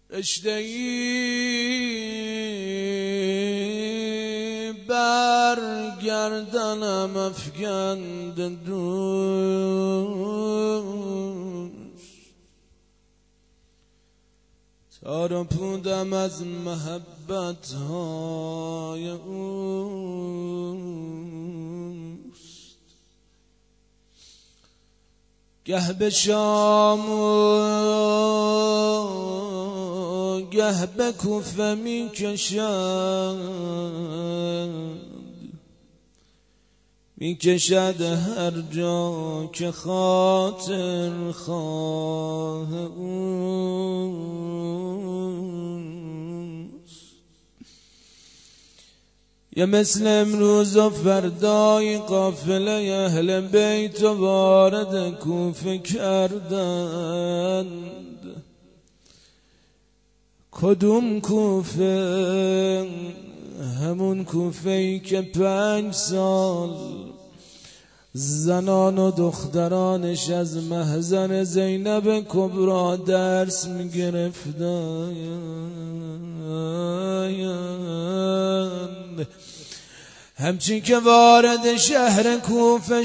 رشته‌ای برگردنم افکند دوست، تار پودم از محبت های اوست. گه به شام و گه به کوفه می کشد هر جا که خاطر خواه اوست. یه مثل امروز و فردای قافله اهل بیت وارد کوفه کردند. کدوم کوفه؟ همون کوفه‌ای که 5 سال زنان و دخترانش از محضر زینب کبرا درس می‌گرفتند. همچین که وارد شهر کوفه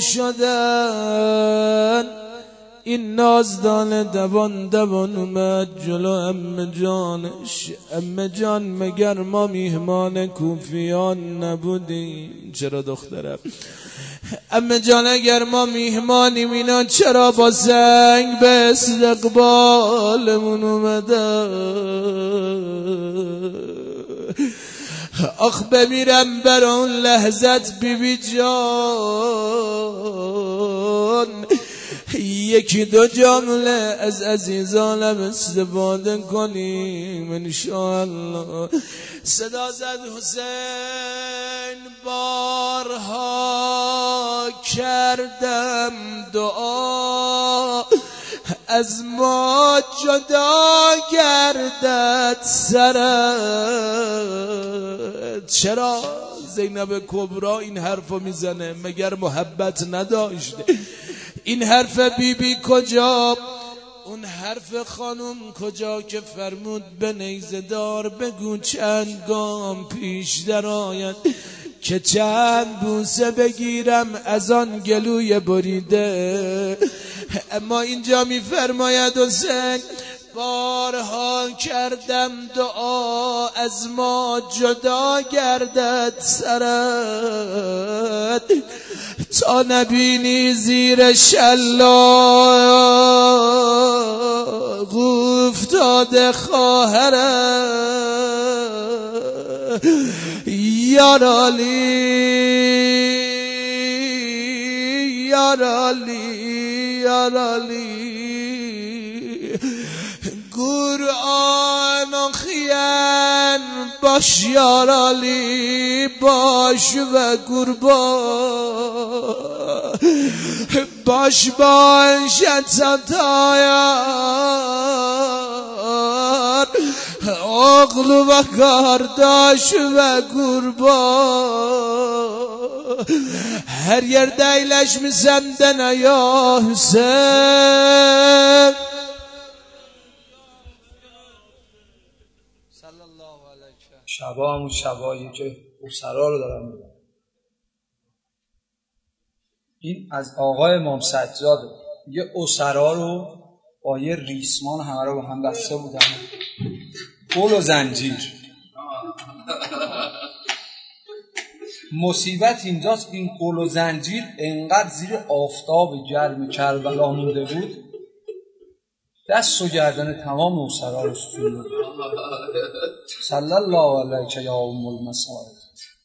شدن، این نازدان دوان اومد جلو عمه جانش. عمه جان مگر ما میهمان کوفیان نبودیم؟ چرا دخترم؟ عمه جان اگر ما میهمانیم اینا چرا با سنگ به استقبالمون اومدن؟ آخ بمیرم بر اون لحظت بی جان، یکی دو جمله از عزیزانم استفاده کنیم انشاءالله. صدا زد حسین بارها کردم دعا، از ما جدا گردد سرت. چرا زینب کبرا این حرفو میزنه؟ مگر محبت نداشته؟ این حرف بی کجا؟ اون حرف خانم کجا که فرمود به نیزه دار بگو چند گام پیش در آید که چند بوسه بگیرم از آن گلوی بریده. اما اینجا میفرماید حسین بارها کردم دعا، از ما جدا گردد سرت، تا نبینی زیر شلاق افتاده خواهرت. یارالی یارالی یارالی قرآن و خیان باش یارالی باش و قربان باش باش ستایار اغل و کارداش و قربان هر yer değleşmiş senden ya Hüseyin. شبا همون شبایی که اسرا رو دارم میگم. این از آقای امام سجاده. یه اسرا رو با یه ریسمان همه رو با هم بسته بودن، گل و زنجیر. مصیبت اینجاست این گل و زنجیر انقدر زیر آفتاب گرم کربلا مونده بود دست و گردن تمام اسرا رو سوزونده. صلی الله علیک یا ام المصائب.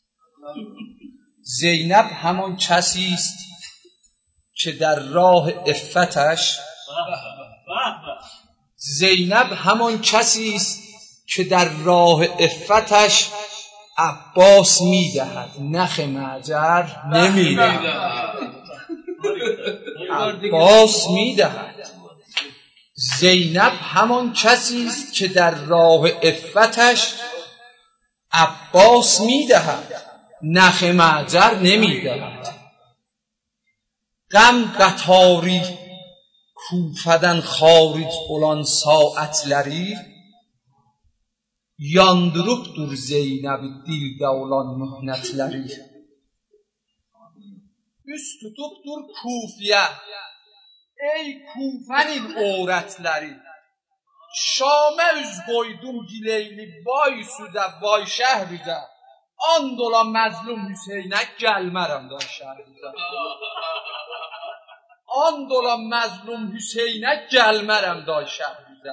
زینب همان کسی است که در راه عفتش زینب همان کسی است که در راه عفتش عباس میدهد نخ معجر نمیدهد. عباس میدهد. زینب همان کسی است که در راه عفتش عباس میدهد نخ معجر نمیدهد. غم قطاری کوفدن خارج olan saatleri yandırıbdır Zeynəbi dildə olan mühnətləri. Üst tutubdur Kufiyə, ey Kufənin övrətləri. Şamə üz qoydum gileyli, vay süzə, vay şəhrizə. And ola məzlum Hüseynə, gəlmərəm da şəhrizə. And ola məzlum Hüseynə, gəlmərəm da şəhrizə.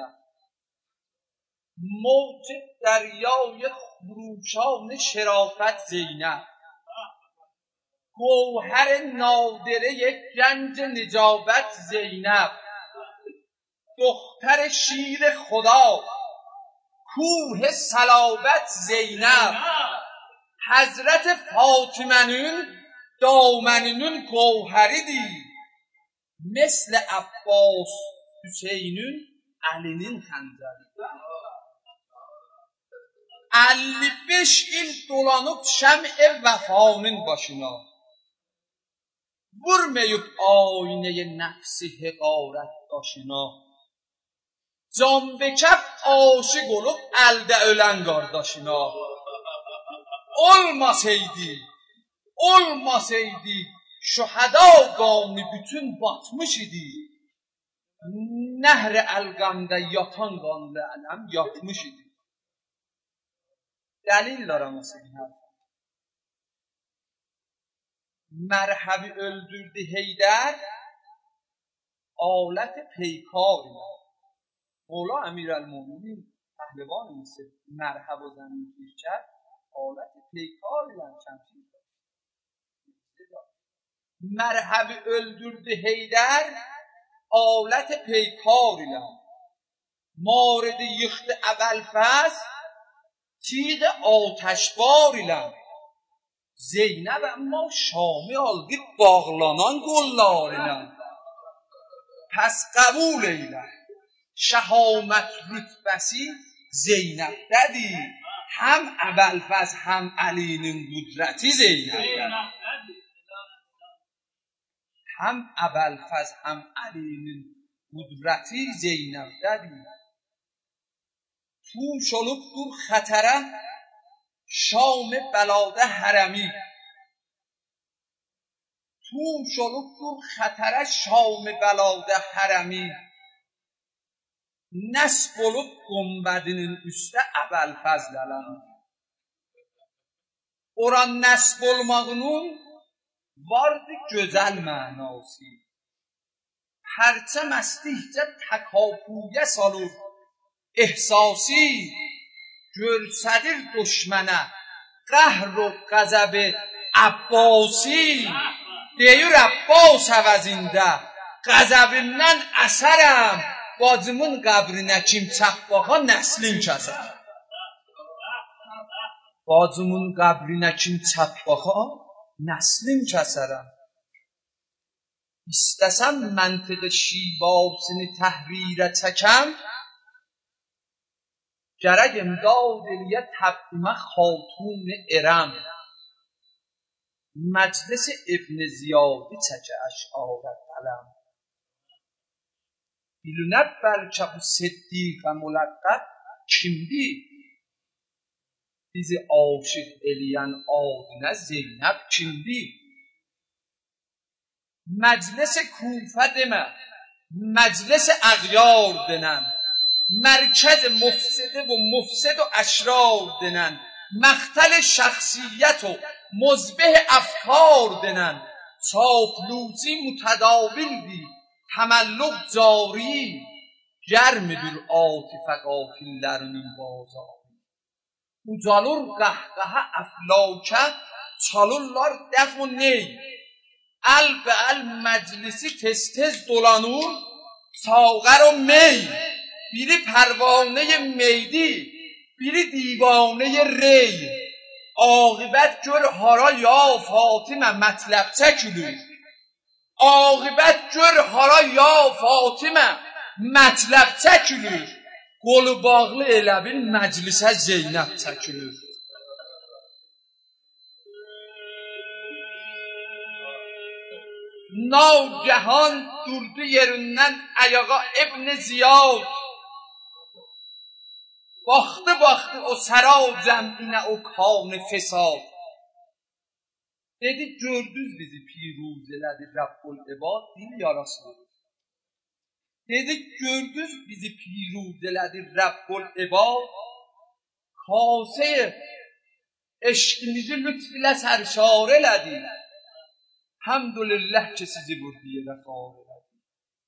موج دریای خروشان شرافت زینب، گوهر نادره گنج نجابت زینب، دختر شیر خدا کوه صلابت زینب، Hazreti Fatime'nin damanının gövheridir. Mesle Abbas Hüseyin'in elinin xəncəri. 55 il dolanıb şəm'e vəfanın başına, vurmayıb aynəyə nəfsi heqarət daşına. Can bekəf aşıq olub əldə ölən qardaşına. Olmasaydı şühəda qavmi bütün batmış idi. Nəhr-i əlqəmdə yatan qanlı ələm yatmış idi. Dəlil araması bir Mərhəbi öldürdü Heydər, alet peykar ilə. Mola Əmirəl-Möminin pəhlivan Mısır Mərhəb o zəmin kirkər, alet peykar ilə şəmşir. Mərhəbi öldürdü Heydər, alet peykar ilə. Maridi yıxdı Əbəlfəz, تیغ آتشبار ilə. Zeynəb amma Şamı aldı bağlanan qollar ilə. Pəs qəbul eylə, şəhamət rütbəsi Zeynəbdədir. Həm Əbəlfəz, həm Əlinin qüdrəti Zeynəbdədir. Həm Əbəlfəz, həm Əlinin qüdrəti Zeynəbdədir. توش olubdur xətərə Şam-ı bəladə hərəmi. Tuş olubdur xətərə Şam-ı bəladə hərəmi. Nəsb olub qombədinin üstə Əbəlfəzl ələmi. Oran nəsb olmağının vardı gözəl mənası. Pərçə məstihcə təkapuyə salır. احساسی görsədir düşmənə qəhr و qəzəb Abbasi. Deyir Abbas əvəzində qəzəbimdən əsərəm, bacımın qəbrinə kim çəpbaxa nəslin kəsər. Bacımın qəbrinə kim çəpbaxa nəslin kəsərəm. İstəsəm məntiq şibasını təhrirə çəkəm, gərək imdad eliyə təbdimə xatun ərəm. Məclis İbn Ziyadi çəkə əş'arə qələm. Bilünə bəlkə bu siddiqə müləqqəb kimdir? Bizi aşıq eləyən adinə Zeynəb kimdir? Məclis Kufə demə, məclis əğyar denən, مرکز مفسده و مفسد و اشرار دنن، مقتل شخصیت و مذبح افکار دنن. چاپلوسی متداول دی تملق جاری، گرمدür عاطفه قاتلlərinin bazarı. Ucalır qəhqəhə əflakə, çalırlar dəf و ney. Əl bə əl məclisi tez dolanır, sağər و mey. Biri pərvanə meydi, biri divanə rey. Aqibət gör hara ya Fatimə mətləb çəkülür. Aqibət gör hara ya Fatimə mətləb çəkülür. Qolu bağlı elə bil məclisə Zeynəb çəkülür. Nağəhan durdu yerindən ayağa İbn Ziyad. باخته o sara cəminə o kan fesad. Dedi gördünüz bizi piruz elədi Rəbbul-İbad, dil yarası. Dedi gördünüz bizi piruz elədi Rəbbul-İbad, kase eşkimizi lütf ilə sərşar elədi. Hamdülillah ki sizi burdiyə vəfar elədi.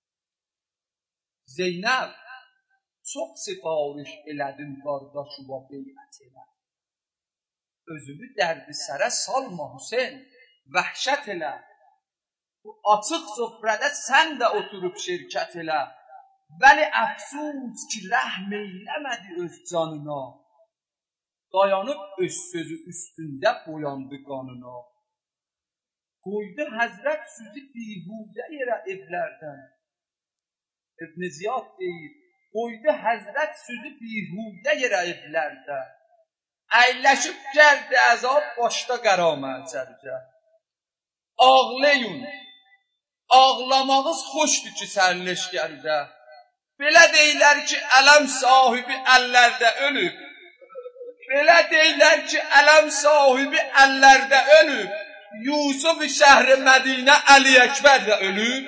Zeynəb, çox sifariş elədim qardaşıma beyət elə. Özümü dərdi sərə salma Hüseyin, vəhşət elə. Bu açıq sofrədə sən də oturub şirkət elə. Vəli əfsus ki rəhm eyləmədi öz canına. Dayanıb öz sözü üstündə boyandı qanına. Qoydu həzrət sözü bihudə yerə evlərdən. İbn Ziyad deyir, qoydu həzrət sözü bihudə yerə evlərdən. Əyləşib gəldi əzab başda qəraməlcərcə. Ağlayın, ağlamağız xoşdur ki sərleş gəldə. Belə deyilər ki ələm sahibi əllərdə ölüb. Belə deyilər ki ələm sahibi əllərdə ölüb. Yusuf şəhri Mədinə Əli Əkbər də ölüb.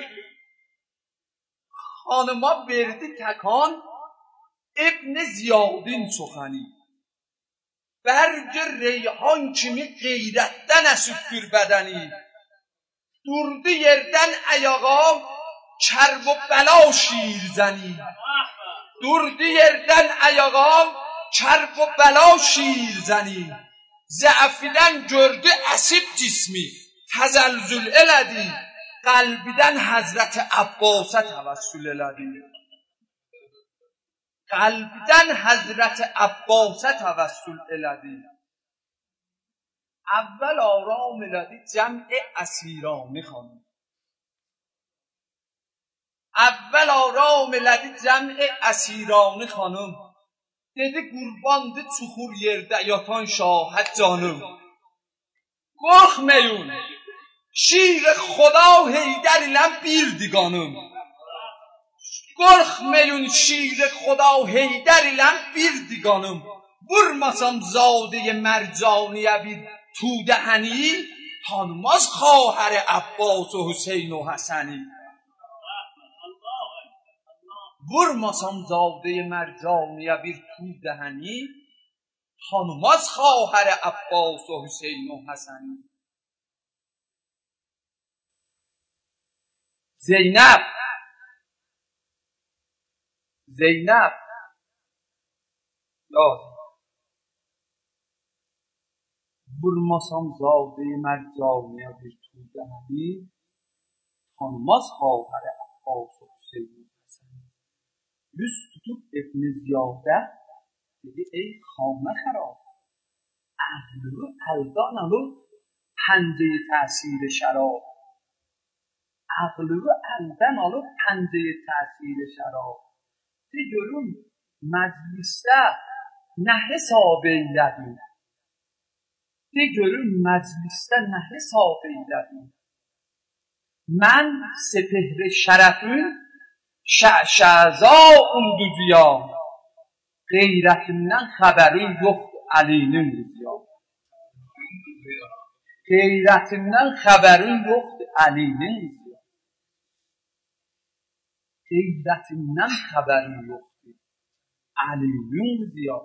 Xanıma verdi təkan İbn Ziyadin çoxəni. Bərg reyhan kimi qeyrətdən əsüddür bədəni. Durdu yerdən ayağa kərb və bəla şirzəni. Durdu yerdən ayağa kərb və bəla şirzəni. Zəfidən gördü əsib cismi, təzəlzül elədi. Qəlbidən Həzrəti Abbasa təvəssül elədi. Qəlbidən Həzrəti Abbasa təvəssül elədi. Əvvəl aram elədi cəm'i əsirani xanım. Əvvəl aram elədi cəm'i əsirani xanım. Dedi qurbandı çuxur yerdə yatan şahət canım. Qorxmayın, şir Xoda Heydər ilə birdi qanım. Qorxmayın, şir Xoda Heydər ilə birdi qanım. Vurmasam zadeyi mərcaniyə bir tudəhəni, tanımaz xahər Abbas و Hüseyin و Həsəni. Vurmasam zadeyi mərcaniyə bir tudəhəni, tanımaz xahər Abbas و Hüseyin و Həsəni. Zeynəb, Zeynəb, vurmasam zadeyi mərcaniyə bir tudəhəni, tanımaz xahər Abbas و Hüseyin و Həsəni. Yüz tutub İbn Ziyadə dedi ey xanə xərab, əhlü əldan alıb pəncəyi təsir şərab. Əqlü əldən alıb pəncəyi təsir şərab. De görüm məclisdə nə hesab eylədin? De görüm məclisdə nə hesab eylədin? Mən sepehri şərəfün şəhşəza unduziyam. Qeyrətimdən xəbərin yoxdur Əlinin rüziyam. Qeyrətimdən xəbərin yoxdur Əlinin rüziyam. Qeyrətimdən xəbərin yoxdur Əlinin rüziyam.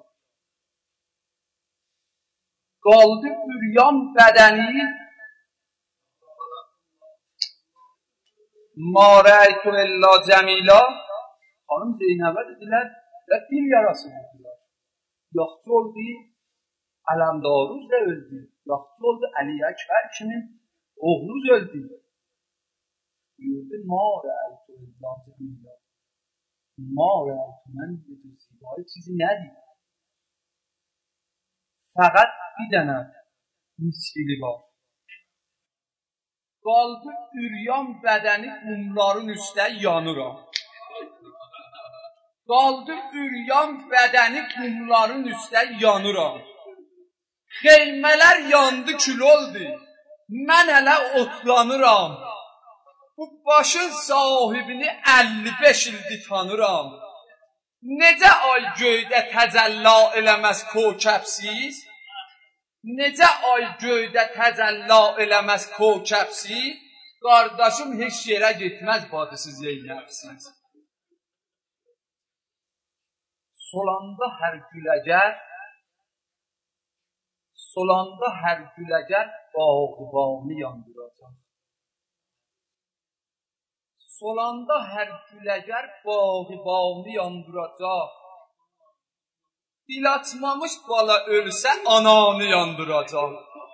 Qaldı üryan bədəni, ma rəytu illa cəmilə. Xanım Zeynəbə dedilər və dil yarası vurdular. Yaxçı oldu, Ələmdaruz da öldü. Yaxçı oldu, Əli Əkbər kimin oğluz öldü. Buyurdu, ma rəytu illa cəmilə. Ma rəytu, mən dedim, sigahi çizi nədir? Fəqət bir dənə miskili var. Qaldı üryan bədəni qumların üstə yanıram. Qaldı üryan bədəni qumların üstə yanıram. Xeymələr yandı kül oldu, mən hələ otlanıram. Bu başın sahibini 55 ildir tanıram. Necə ay göydə təcəlla eləməz kokəbsiz? Necə ay göydə təcəlla eləməz kokəbsiz? Qardaşım heç yerə getməz badısız Zeynəbsiz. Solanda hər güləcər bağ-bağını yandıracaq. Solanda hər güləcər bağ-bağını yandıracaq. Dil açmamış bala ölsə ananı yandıracaq.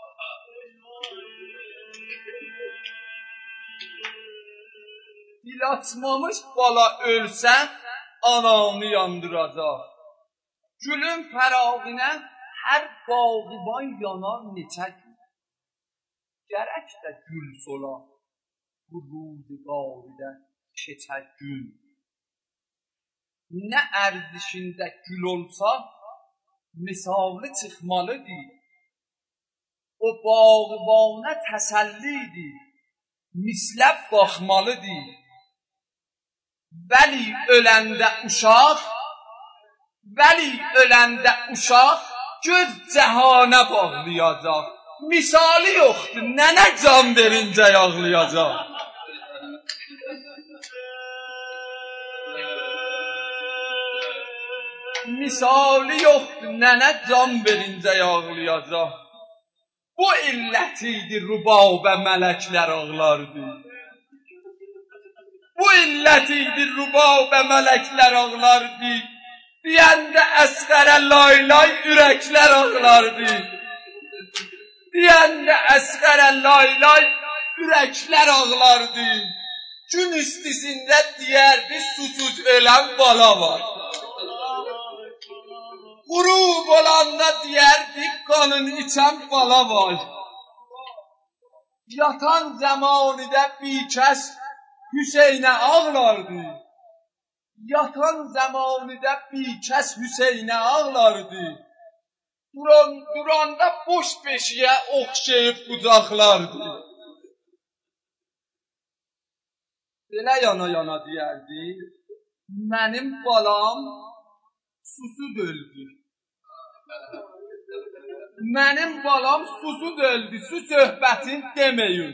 Dil açmamış bala ölsə ananı yandıracaq. Gülün fərağinə hər bağıban yanar neçə gün. Gərək də gül sola bu ruziqarıdə keçər gün. Nə ərzişində gül olsa misali çıxmalıdır. O bağıbana təsəllidir, misləb baxmalıdır. Vəli öləndə uşaq göz cəhana bağlayacaq. Misali yoxdur, nənə can verincə yağlayacaq. Misali yoxdur, nənə can verincə yağlayacaq. Bu illətiydi rubabə mələklər ağlardı. Bu illətiydi rubabə mələklər ağlardı. Deyəndə əsqərə laylay ürəklər ağlardı. Deyəndə əsqərə laylay ürəklər ağlardı. Gün istisində deyərdi susuz ölən bala var. Qurub olanda deyərdi qanın içən bala var. Yatan zamanıda bir kəs Hüseynə ağlardı. Yatan zamanıda bir kəs Hüseynə ağlardı. Duranda boş beşiyə oxşayıb qucaqlardı. Belə yana deyərdi, mənim balam susuz öldü. Mənim balam susuz öldü, su söhbətin deməyin.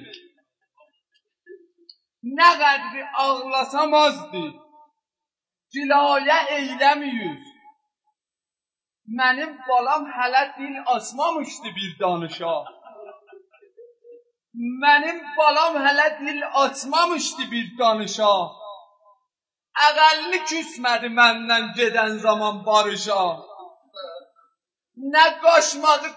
Nə qədri ağlasam azdı, cilayə eyləmiyir. Mənim balam hələ dil açmamışdı bir danışa. Mənim balam hələ dil açmamışdı bir danışa. Əqəlli küsmədi məndən gedən zaman barışa. Nə qaşmadı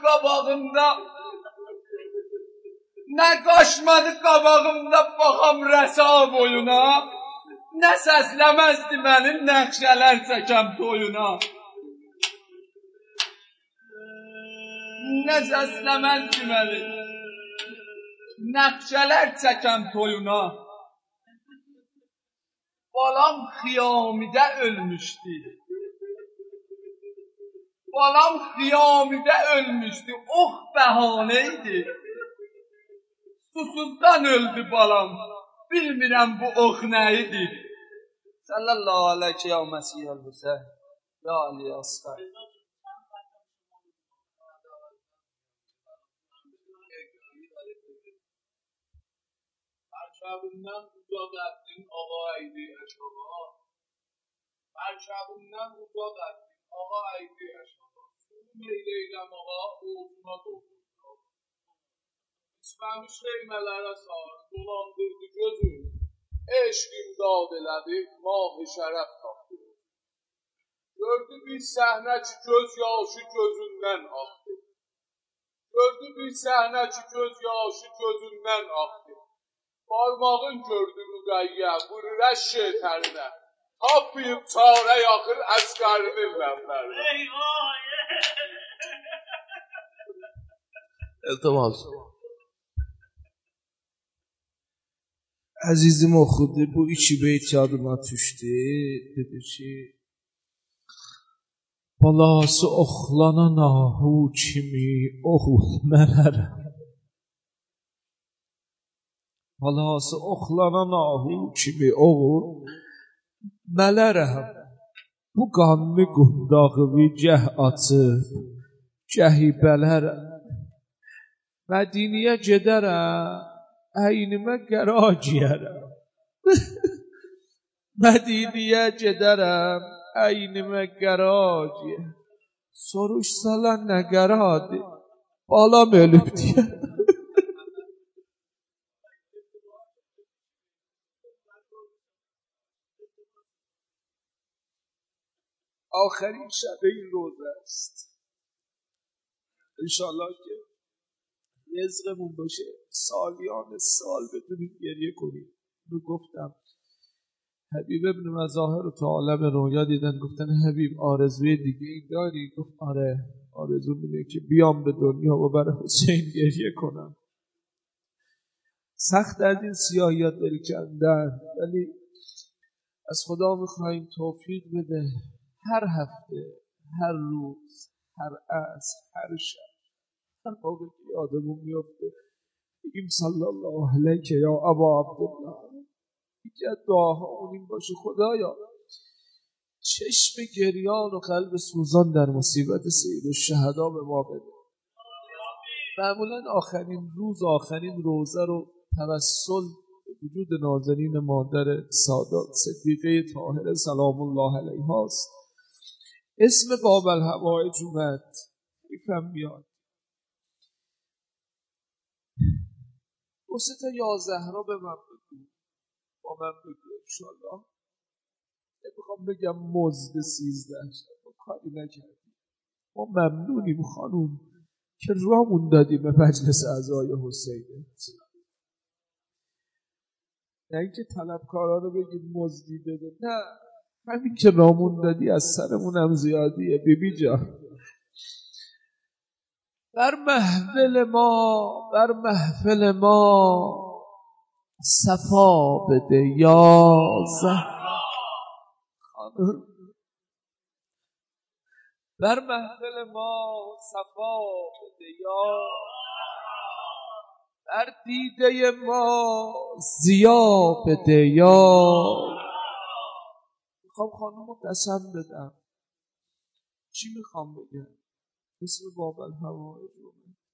qabağımda baxam rəsa boyuna. Nə səsləməzdi mənim nəqşələr çəkəm toyuna. Nə səsləməzdi mənim nəqşələr çəkəm toyuna. Balam xiyamidə ölmüşdü. Balam xiyamidə ölmüşdü. Oh bəhanəydi. Susuzdan öldü balam. Bilmirəm bu ox nəyidir. Sallallahu aleyhi ya Mesihəl Hüseyn. Ya Ali Asqar. Merkəbindən uzaq etdin ağa əydi əşağa. Merkəbindən uzaq etdin ağa əydi əşağa. Sulu meyleyləm ağa oğluna doldurdu. İçməmiş reymələrə sarı dolandırdı gözün. Eşq imdad elədi, mah-ı şərəf tapdı. Gördü bir səhnə ki göz yaşı gözündən axdı. Gördü bir səhnə ki göz yaşı gözündən axdı. Parmağın gördü müqayyə, vurur şeytərinə. Tapıyıb çarə yaxır əsqərinin ləmlərinə. Eltimas. Əzizim oxudu, bu iki beyt yadıma düşdü. Dedi ki, balası oxlana nahu kimi oğul mələrəm. Balası oxlana nahu kimi oğul mələrəm. bu qanlı qundağı cəh açıb, cəhi bələrəm. Mədiniyə gedərəm, əynimə qəra giyərəm. Mədiniyə gedərəm, əynimə qəra giyərəm. Soruşsalar nə qəradır, balam ölüb deyə. آخرین شب این روزه است. انشالله که رزقمون باشه سالیان سال بتونیم گریه کنیم. رو گفتم حبیب ابن مظاهر رو تو عالم رویا دیدن، گفتن حبیب آرزوی دیگه ای داری؟ گفت آره، آرزو اینه که بیام به دنیا و برای حسین گریه کنم. سخت از این سیاهیات دل کندن، ولی از خدا میخواییم توفیق بده هر هفته، هر روز، هر عصر، هر شب، هر موقع که یادمون میفته بگیم صلی الله علیک یا ابا عبدالله. یکی از دعاهامون این باشه خدایا چشم گریان و قلب سوزان در مصیبت سید الشهدا به ما بده. معمولا آخرین روز، آخرین روزه رو توسل وجود نازنین مادر سادات صدیقه طاهره سلام الله علیها است. اسم باب الحوائج اومد، یکم بیاد وسط یا زهرا به من بگو، با من بگو انشالله. نمیخوام بگم مزد 13 ما کاری نکردیم، ما ممنونیم خانوم که رامون دادیم به مجلس اعضای حسینه. نه اینکه طلبکارا رو بگیم مزدی بده، نه، همین که رامون دادی از سرمون هم زیادیه. بیبی جان بر محفل ما صفا بده یا زهرا. بر محفل ما صفا بده یا، بر دیده ما ضیا بده یا. میخوام خانومو قسم بدم. چی میخوام بگم؟ اسم باب الحوائج رو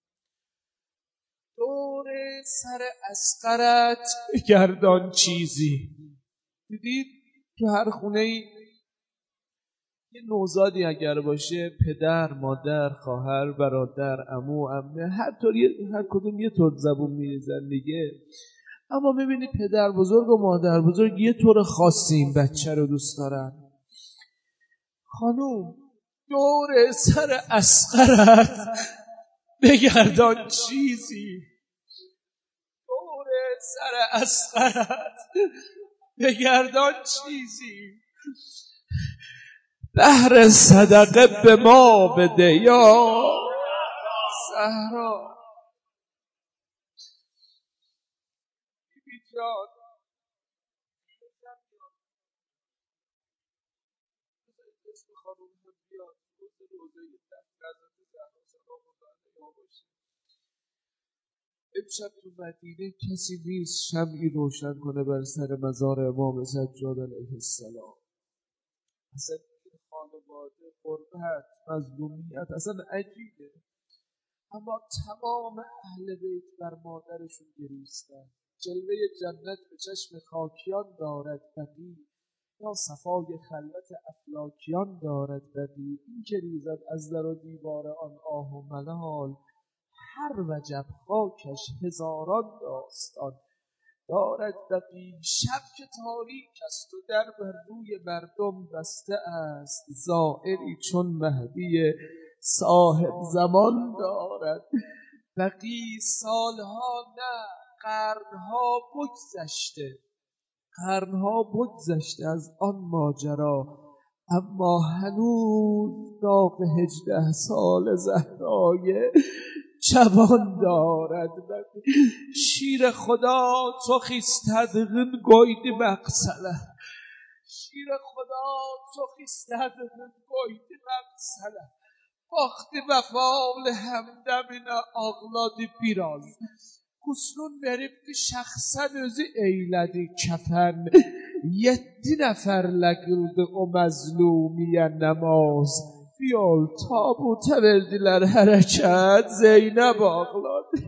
دور سر اصغرت بگردان چیزی. دیدید تو هر خونه یه نوزادی اگر باشه، پدر، مادر، خواهر، برادر، عمو، عمه، هر کدوم یه طور زبون میریزن دیگه، اما میبینی پدر بزرگ و مادر بزرگ یه طور خاصی این بچه رو دوست دارن. خانوم دور سر اصغرت بگردان چیزی، دور سر اصغرت بگردان چیزی، بهر صدقه به ما بده یا زهرا. بیبی جان اسم خانوم هم بیاد روزه حضرت زهرا سلام الله علیها باشه. امشب تو مدینه کسی نیست شمعی روشن کنه بر سر مزار امام سجاد علیه السلام. اصلا خانواده، غربت، مظلومیت اصلا عجیبه، اما تمام اهل بیت بر مادرشون گریستن. جلوه جنت به چشم خاکیان دارد بدی، یا صفای خلوت افلاکیان دارد بدی. این که ریزد از در و دیوار آن آه و ملال، هر وجب خاکش هزاران داستان دارد بدی. شب که تاریک است و در بر روی مردم بسته است، زائری چون مهدی صاحب زمان دارد بقی. سالها نه قرنها بگذشته از آن ماجرا، اما هنوز داغ 18 سال زهرای جوان دارد. شیر خدا تو خیستدغن گویدی مقصله، شیر خدا تو خیستدغن گویدی مقصله. Vakti vəfalı həmdəminə ağladı biraz, Quslun veribdi şəxsən özü eylədi kəfən. 7 neferlik o məzlumiyə namaz. Fiyol tabuta verdiler hərəkət, Zeynəb ağladı.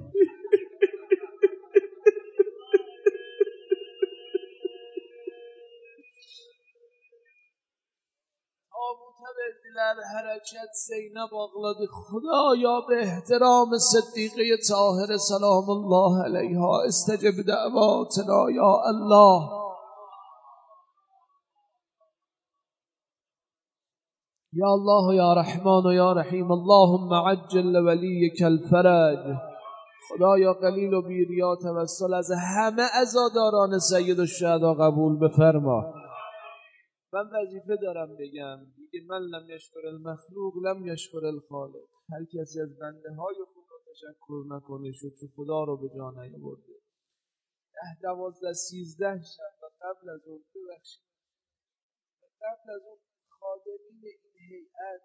Tabuta verdiler hərəkət, Zeynəb ağladı. Xudaya به احترام صدیقه طاهر سلام الله علیها استجب دعواتنا یا الله. یا الله و یا رحمان و یا رحیم اللهم عجل لولیک الفرج. خدایا قلیل و بیریا توسل از همه عزاداران سید الشهدا قبول بفرما. من وظیفه دارم بگم دیگه، من لم یشکر المخلوق لم یشکر الخالق. هر کسی از بنده های خود رو تشکر نکنه شکر خدا رو به جا نیاورده. 10 12 13 شب و قبل از اون ببخشید، قبل از اون خادمین این هیئت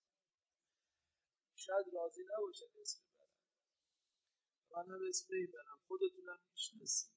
شاید راضی نباشن اسم برم، من هم اسم میبرم، خودتونم میشناسید.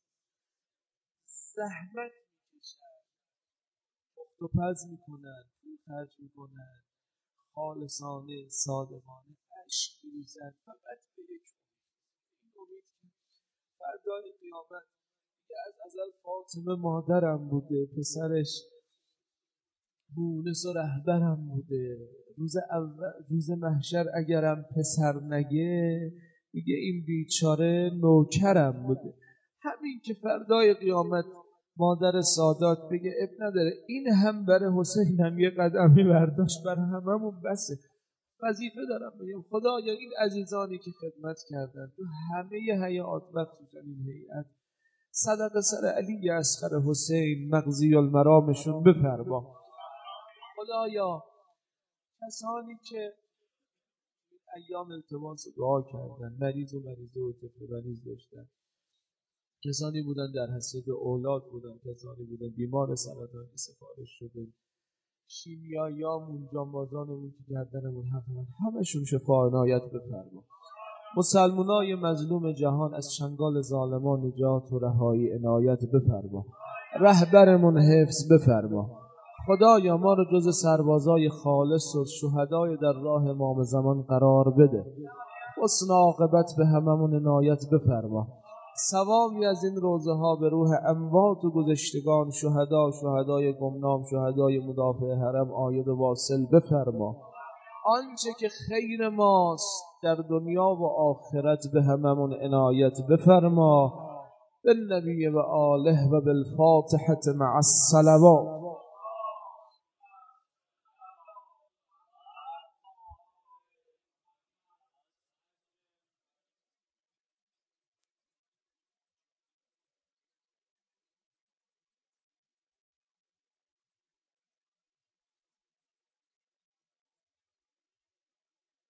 زحمت میکشن، پخت و پز میکنن، پول خرج میکنن، خالصانه صادقانه عشق میریزن فقط به یک امید که فردای قیامت که از ازل فاطمه مادرم بوده، پسرش مونس و رهبرم بوده، روز محشر اگرم پسر نگه میگه این بیچاره نوکرم بوده. همین که فردای قیامت مادر سادات بگه اب نداره این هم بر حسین هم یه قدمی برداشت، بر هممون بسه. وظیفه دارم بگم خدایا این عزیزانی که خدمت کردن تو همه حیات و خصوصا این هیئت صدقه سر علی اصغر حسین مغزی المرامشون بفرما. خدایا کسانی که ایام التماس دعا کردن، مریض و طفل مریض داشتن، کسانی بودن در حسرت اولاد بودن، کسانی بودن بیمار سرطانی سفارش شده، شیمیاییامون، جانبازانمون که گردنمون حفرن، همشون شفا عنایت بفرما. مسلمانای مظلوم جهان از چنگال ظالمان نجات و رهایی عنایت بفرما. رهبرمون حفظ بفرما. خدایا ما رو جز سربازای خالص و شهدای در راه امام زمان قرار بده. حسن عاقبت به هممون عنایت بفرما. ثوابی از این روزه ها به روح اموات و گذشتگان، شهدای گمنام، شهدای مدافع حرم عاید و واصل بفرما. آنچه که خیر ماست در دنیا و آخرت به هممون عنایت بفرما. بالنبی و آله و بالفاتحة مع الصلوات.